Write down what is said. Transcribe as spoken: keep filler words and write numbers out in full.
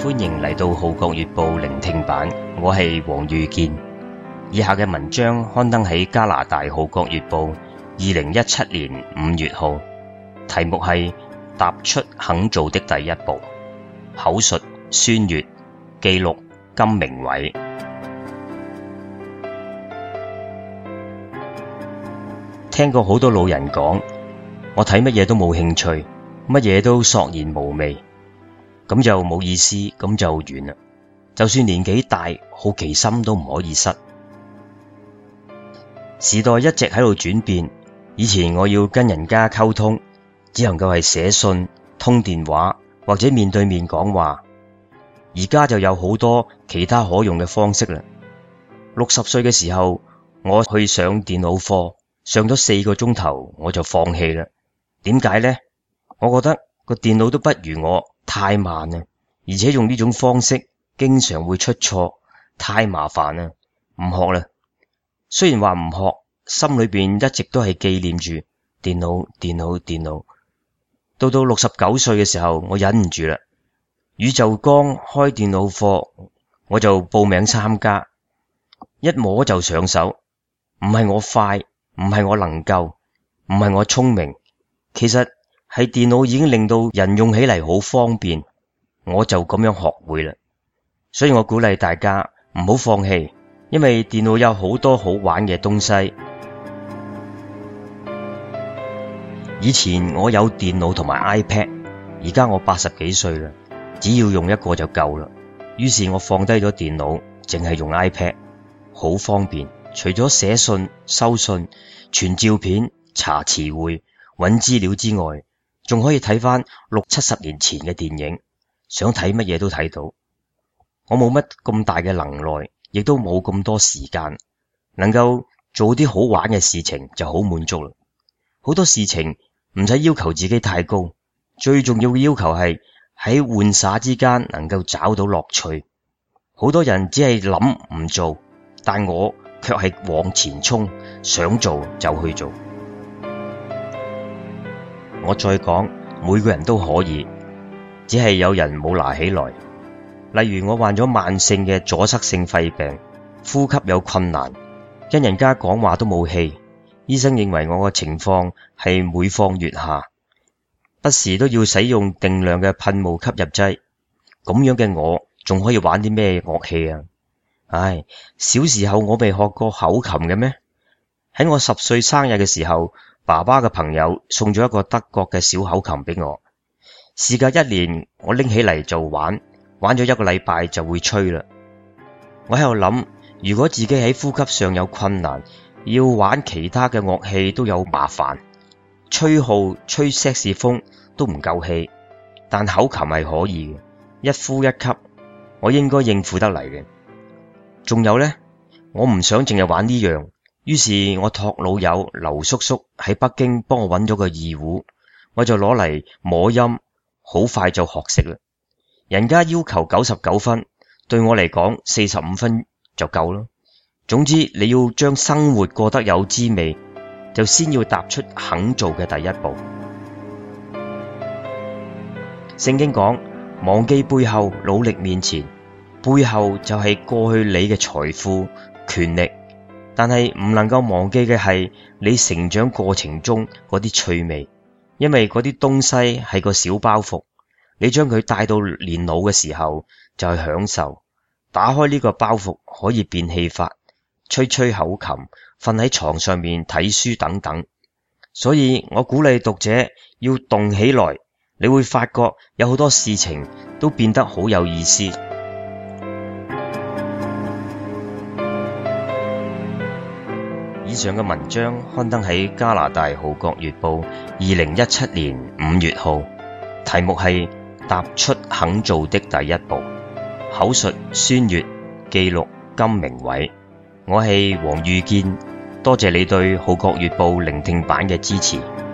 歡迎嚟到《號角月報》聆聽版，我係黃裕健。以下嘅文章刊登喺加拿大《號角月報》二零一七年五月號，題目係踏出肯做的第一步。口述孫悅，記錄金明偉。聽過好多老人講，我睇乜嘢都冇興趣，乜嘢都索然無味，咁就冇意思，咁就完啦。就算年紀大，好奇心都唔可以失。時代一直喺度轉變，以前我要跟人家溝通，只能夠係寫信、通電話或者面對面講話。而家就有好多其他可用嘅方式啦。六十歲嘅時候，我去上電腦課，上咗四個鐘頭，我就放棄啦。點解呢？我覺得個電腦都不如我，太慢啦，而且用呢種方式經常會出錯，太麻煩啦，唔學啦。雖然話唔學，心裏邊一直都係紀念住電腦、電腦、電腦。到到六十九歲嘅時候，我忍唔住啦。宇宙光開電腦課，我就報名參加，一摸就上手。唔係我快，唔係我能夠，唔係我聰明，其實係電腦已經令到人用起嚟好方便，我就咁樣學會啦。所以我鼓勵大家唔好放棄，因為電腦有好多好玩嘅東西。以前我有電腦同埋 iPad， 而家我八十幾歲啦，只要用一個就夠啦。於是我放低咗電腦，淨係用 iPad， 好方便。除咗寫信、收信、傳照片、查詞彙、揾資料之外，仲可以睇翻六七十年前嘅電影，想睇乜嘢都睇到。我冇乜咁大嘅能耐，亦都冇咁多時間，能夠做啲好玩嘅事情就好滿足啦。好多事情唔使要求自己太高，最重要嘅要求係喺玩耍之間能夠找到樂趣。好多人只係諗唔做，但我卻係往前衝，想做就去做。我再講，每個人都可以，只係有人冇拿起來。例如我患咗慢性嘅阻塞性肺病，呼吸有困難，跟人家講話都冇氣。醫生認為我嘅情況係每況愈下，不時都要使用定量嘅噴霧吸入劑。咁樣嘅我仲可以玩啲咩樂器啊？唉，小時候我未學過口琴嘅咩？喺我十歲生日嘅時候，爸爸嘅朋友送咗一個德國嘅小口琴俾我。事隔一年，我拎起嚟就玩，玩咗一個禮拜就會吹啦。我喺度諗，如果自己喺呼吸上有困難，要玩其他嘅樂器都有麻煩，吹號、吹薩士風都唔夠氣，但口琴係可以嘅，一呼一吸，我應該應付得嚟嘅。仲有呢，我唔想淨係玩呢樣，於是我託老友劉叔叔喺北京幫我揾咗個二胡，我就攞嚟摸音，好快就學識啦。人家要求九十九分，對我嚟講四十五分就夠啦。總之你要將生活過得有滋味，就先要踏出肯做嘅第一步。聖經講，忘記背後，努力面前。背後就係過去你嘅財富、權力，但係唔能夠忘記嘅係你成長過程中嗰啲趣味，因為嗰啲東西係個小包袱，你將佢帶到年老嘅時候就係享受。打開呢個包袱，可以變戲法，吹吹口琴，瞓喺床上面睇書等等。所以我鼓勵讀者要動起來，你會發覺有好多事情都變得好有意思。以上嘅文章刊登喺加拿大《號角月報》二零一七年五月號，題目係踏出肯做的第一步。口述孫悅，記錄金明偉。我係黃裕健，多謝你對《號角月報》聆聽版嘅支持。